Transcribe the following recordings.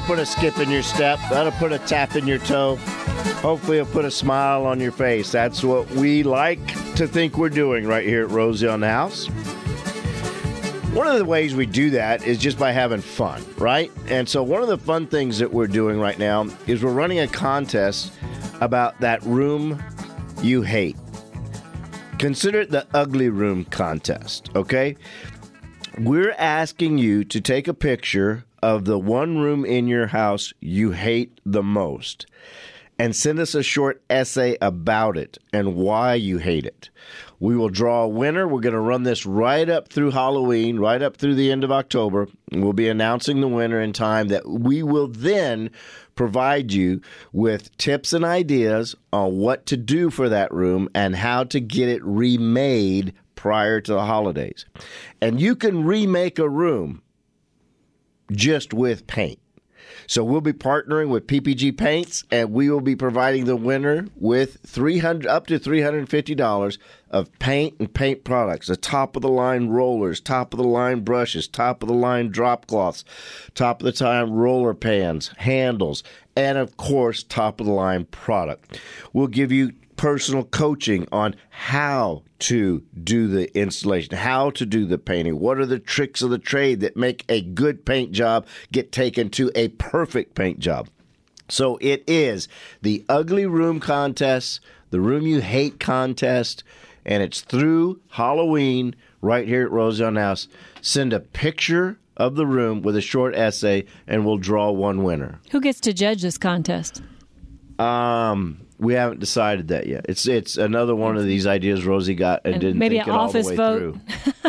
put a skip in your step. That'll put a tap in your toe. Hopefully it'll put a smile on your face. That's what we like to think we're doing right here at Rosie on the House. One of the ways we do that is just by having fun, right? And so one of the fun things that we're doing right now is we're running a contest about that room you hate. Consider it the ugly room contest, okay? We're asking you to take a picture of the one room in your house you hate the most and send us a short essay about it and why you hate it. We will draw a winner. We're going to run this right up through Halloween, right up through the end of October. We'll be announcing the winner in time that we will then provide you with tips and ideas on what to do for that room and how to get it remade prior to the holidays. And you can remake a room just with paint. So we'll be partnering with PPG Paints, and we will be providing the winner with up to $350 of paint and paint products, the top-of-the-line rollers, top-of-the-line brushes, top-of-the-line drop cloths, top-of-the-line roller pans, handles, and, of course, top-of-the-line product. We'll give you personal coaching on how to do the installation, how to do the painting, what are the tricks of the trade that make a good paint job get taken to a perfect paint job. So it is the Ugly Room Contest, the Room You Hate Contest, and it's through Halloween right here at Rosie on the House. Send a picture of the room with a short essay, and we'll draw one winner. Who gets to judge this contest? We haven't decided that yet. It's another one of these ideas Rosie got and didn't think it all the way through.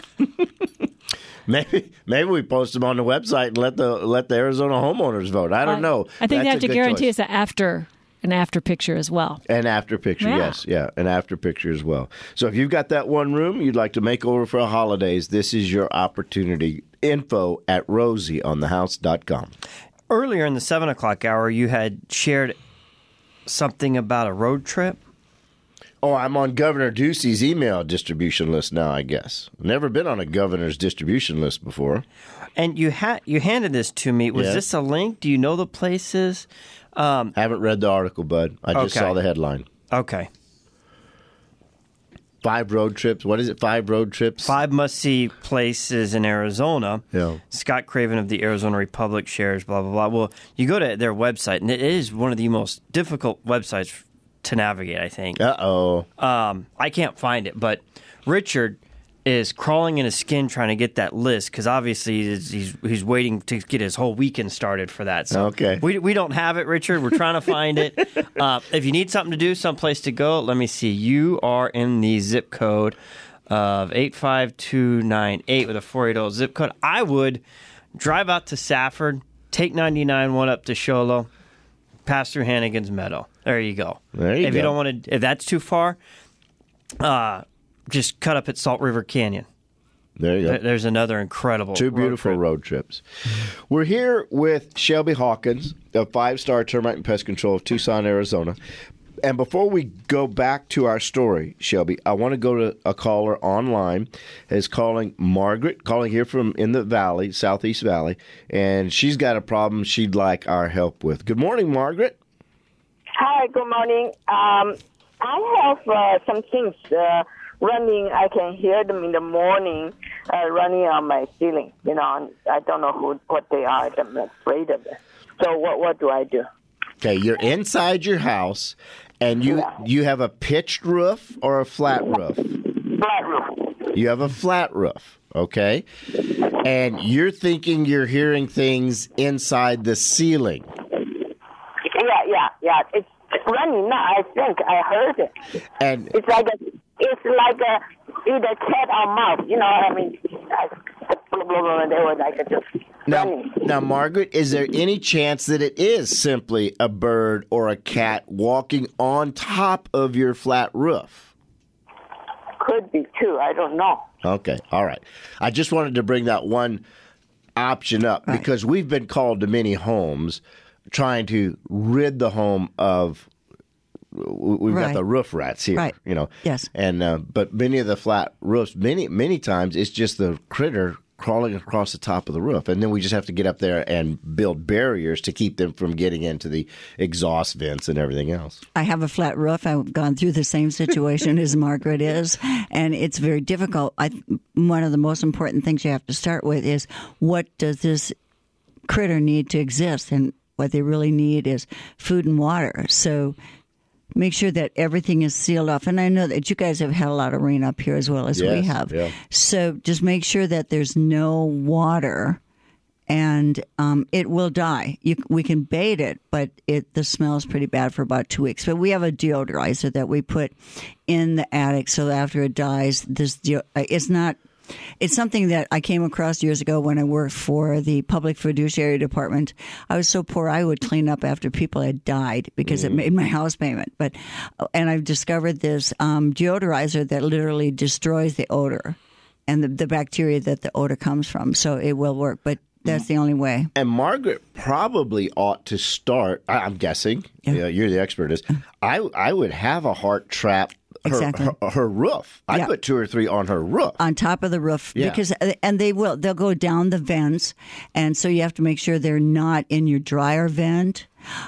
Maybe we post them on the website and let the Arizona homeowners vote. I don't know. I think they have to guarantee us an after picture as well. An after picture, yes. Yeah, an after picture as well. So if you've got that one room you'd like to make over for the holidays, this is your opportunity. Info at rosieonthehouse.com. Earlier in the 7 o'clock hour, you had shared something about a road trip? Oh, I'm on Governor Ducey's email distribution list now, I guess. Never been on a governor's distribution list before. And you handed this to me. Was this a link? Do you know the places? Haven't read the article, bud. I just saw the headline. Okay. 5 road trips. What is it? 5 road trips? 5 must-see places in Arizona. Yeah. Scott Craven of the Arizona Republic shares, blah, blah, blah. Well, you go to their website, and it is one of the most difficult websites to navigate, I think. Uh-oh. I can't find it, but Richard is crawling in his skin trying to get that list because obviously he's waiting to get his whole weekend started for that. So okay. We don't have it, Richard. We're trying to find it. If you need something to do, someplace to go, let me see. You are in the zip code of 85298 with a 480 zip code. I would drive out to Safford, take 99-1 up to Sholo, pass through Hannigan's Meadow. There you go. If you don't want to, if that's too far, just cut up at Salt River Canyon. There you go. There's another incredible 2 beautiful road trips. We're here with Shelby Hawkins of 5-Star Termite and Pest Control of Tucson, Arizona. And before we go back to our story, Shelby, I want to go to a caller online. Is calling Margaret, calling here from in the valley, Southeast Valley, and she's got a problem she'd like our help with. Good morning, Margaret. Hi, good morning. I have some things running. I can hear them in the morning running on my ceiling. You know, I don't know what they are. I'm afraid of it. So what do I do? Okay, you're inside your house, and you have a pitched roof or a flat roof? Flat roof. You have a flat roof, okay? And you're thinking you're hearing things inside the ceiling. Yeah. It's running now. I think I heard it. And it's like either cat or mouse. You know what I mean? Blah, blah, blah, they were like just running. Now, Margaret, is there any chance that it is simply a bird or a cat walking on top of your flat roof? Could be, too. I don't know. Okay. All right. I just wanted to bring that one option up because we've been called to many homes trying to rid the home of we've got the roof rats here, you know. Yes. And but many of the flat roofs, many times it's just the critter crawling across the top of the roof. And then we just have to get up there and build barriers to keep them from getting into the exhaust vents and everything else. I have a flat roof. I've gone through the same situation as Margaret is, and it's very difficult. One of the most important things you have to start with is, what does this critter need to exist? And what they really need is food and water. So make sure that everything is sealed off. And I know that you guys have had a lot of rain up here as well as we have. Yeah. So just make sure that there's no water, and it will die. We can bait it, but the smell is pretty bad for about 2 weeks. But we have a deodorizer that we put in the attic, so after it dies, it's something that I came across years ago when I worked for the Public Fiduciary Department. I was so poor I would clean up after people had died because it made my house payment. And I've discovered this deodorizer that literally destroys the odor and the bacteria that the odor comes from. So it will work, but that's the only way. And Margaret probably ought to start, I'm guessing, you're the expert, I would have a heart trap. Her roof. I put 2 or 3 on her roof. On top of the roof. Because they'll go down the vents. And so you have to make sure they're not in your dryer vent,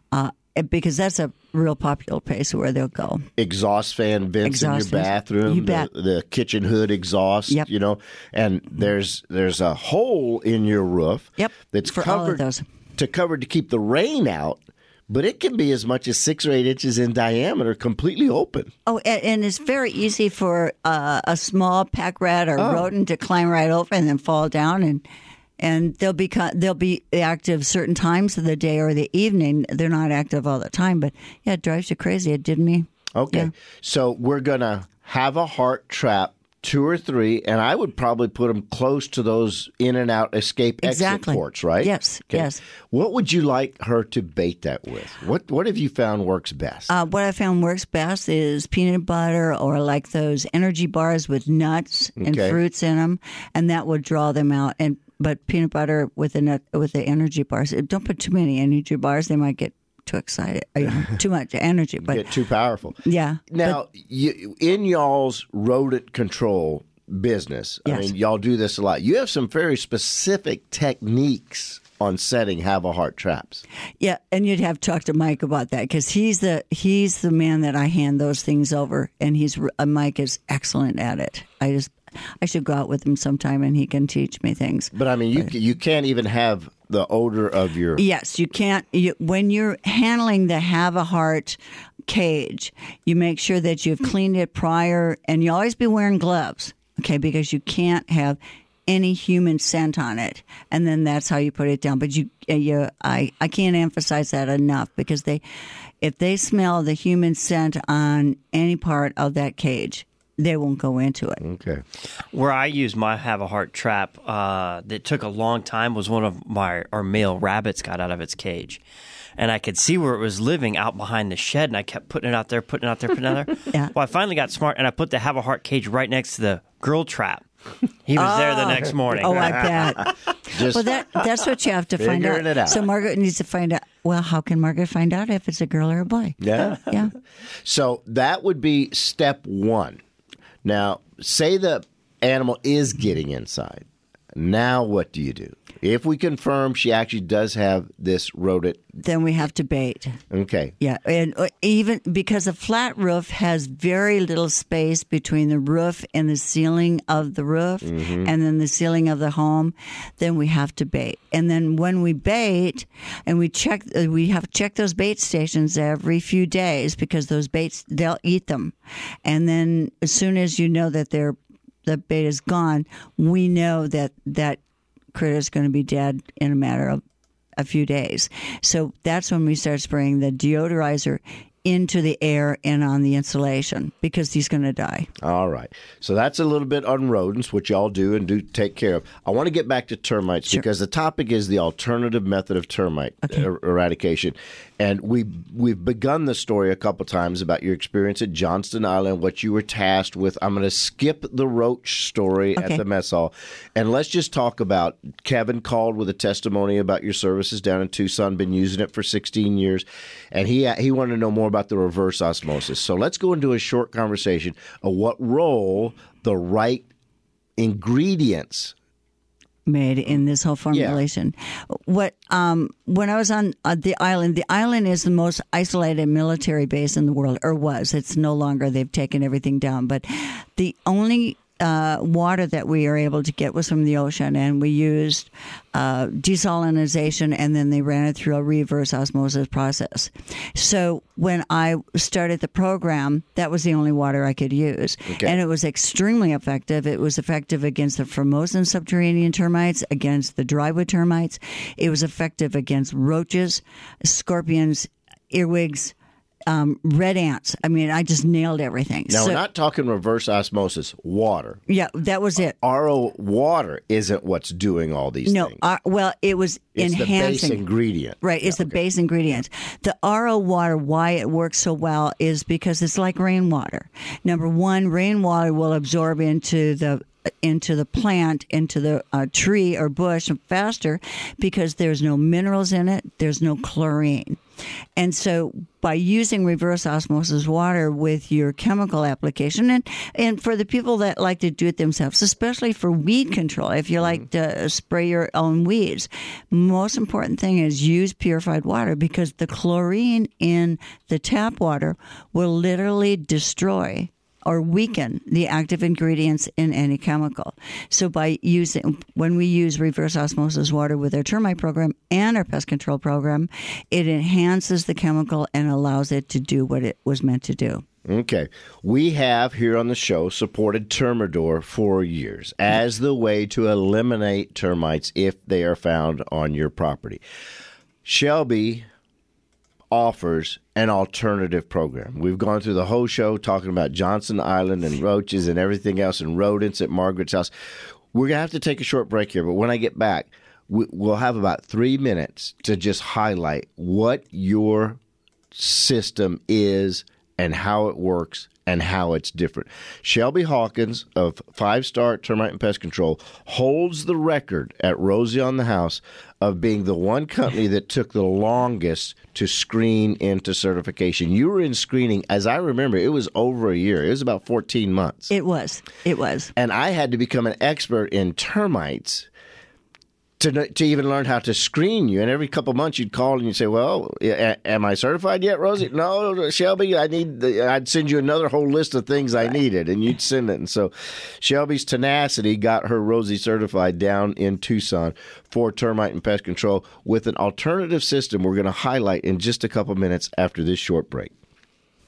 because that's a real popular place where they'll go. Exhaust fan vents in your bathroom. You bet. The kitchen hood exhaust, and there's a hole in your roof that's for covered all of those. to keep the rain out. But it can be as much as 6 or 8 inches in diameter, completely open. Oh, and it's very easy for a small pack rat or rodent to climb right over and then fall down, and they'll be active certain times of the day or the evening. They're not active all the time, but it drives you crazy. It did me. Okay, so we're gonna have a heart trap. 2 or 3, and I would probably put them close to those in and out escape exit ports, right? Yes, yes. What would you like her to bait that with? What have you found works best? What I found works best is peanut butter, or like those energy bars with nuts and fruits in them, and that would draw them out. But peanut butter with the energy bars. Don't put too many energy bars; they might get too excited, too much energy, but get too powerful. Yeah. Now, in y'all's rodent control business, I mean, y'all do this a lot. You have some very specific techniques on setting have-a-heart traps. Yeah, and you'd have to talk to Mike about that, because he's the man that I hand those things over, and Mike is excellent at it. I should go out with him sometime, and he can teach me things. But I mean, you can't even have the odor of your... Yes, you can't. When you're handling the have-a-heart cage, you make sure that you've cleaned it prior, and you always be wearing gloves, okay, because you can't have any human scent on it, and then that's how you put it down. But I can't emphasize that enough, because if they smell the human scent on any part of that cage, they won't go into it. Okay. Where I used my have-a-heart trap that took a long time was one of our male rabbits got out of its cage. And I could see where it was living out behind the shed, and I kept putting it out there. Yeah. Well, I finally got smart, and I put the have-a-heart cage right next to the girl trap. He was there the next morning. Oh, I bet. Well, that's what you have to find out. It out. So Margaret needs to find out. Well, how can Margaret find out if it's a girl or a boy? Yeah. Yeah. So that would be step 1. Now, say the animal is getting inside. Now what do you do? If we confirm she actually does have this rodent, then we have to bait. Okay. Yeah, and even because a flat roof has very little space between the roof and the ceiling of the roof, and then the ceiling of the home, then we have to bait. And then when we bait, and we have to check those bait stations every few days, because those baits, they'll eat them. And then as soon as you know that the bait is gone, we know that critter is going to be dead in a matter of a few days. So that's when we start spraying the deodorizer into the air and on the insulation, because he's going to die. All right. So that's a little bit on rodents, which y'all do and do take care of. I want to get back to termites, because the topic is the alternative method of termite eradication. And we've begun the story a couple times about your experience at Johnston Island, what you were tasked with. I'm going to skip the roach story at the mess hall, and let's just talk about Kevin called with a testimony about your services down in Tucson, been using it for 16 years, and he wanted to know more about the reverse osmosis. So let's go into a short conversation of what role the right ingredients made in this whole formulation. What when I was on the island is the most isolated military base in the world, or was. It's no longer. They've taken everything down. But the only water that we are able to get was from the ocean, and we used desalinization, and then they ran it through a reverse osmosis process. So when I started the program, that was the only water I could use. And it was extremely effective. It was effective against the Formosan subterranean termites, against the drywood termites. It was effective against roaches, scorpions, earwigs, red ants. I mean, I just nailed everything. Now, we're not talking reverse osmosis, water. Yeah, that was it. RO water isn't what's doing all these things. Well, it was it's enhancing. It's the base ingredient. Right, it's the base ingredient. The RO water, why it works so well is because it's like rainwater. Number one, rainwater will absorb into the plant, into the tree or bush faster because there's no minerals in it, there's no chlorine. And so by using reverse osmosis water with your chemical application, and for the people that like to do it themselves, especially for weed control, if you like to spray your own weeds, most important thing is use purified water, because the chlorine in the tap water will literally destroy or weaken the active ingredients in any chemical. So when we use reverse osmosis water with our termite program and our pest control program, it enhances the chemical and allows it to do what it was meant to do. Okay. We have here on the show supported Termidor for years as the way to eliminate termites if they are found on your property. Shelby offers an alternative program. We've gone through the whole show talking about Johnson Island and roaches and everything else and rodents at Margaret's house. We're going to have to take a short break here, but when I get back, we'll have about 3 minutes to just highlight what your system is and how it works and how it's different. Shelby Hawkins of 5 Star Termite and Pest Control holds the record at Rosie on the House of being the one company that took the longest to screen into certification. You were in screening, as I remember, it was over a year. It was about 14 months. It was. And I had to become an expert in termites to even learn how to screen you. And every couple of months you'd call and you'd say, well, am I certified yet, Rosie? No, Shelby, I'd send you another whole list of things I needed, and you'd send it. And so Shelby's tenacity got her Rosie certified down in Tucson for termite and pest control with an alternative system we're going to highlight in just a couple minutes after this short break.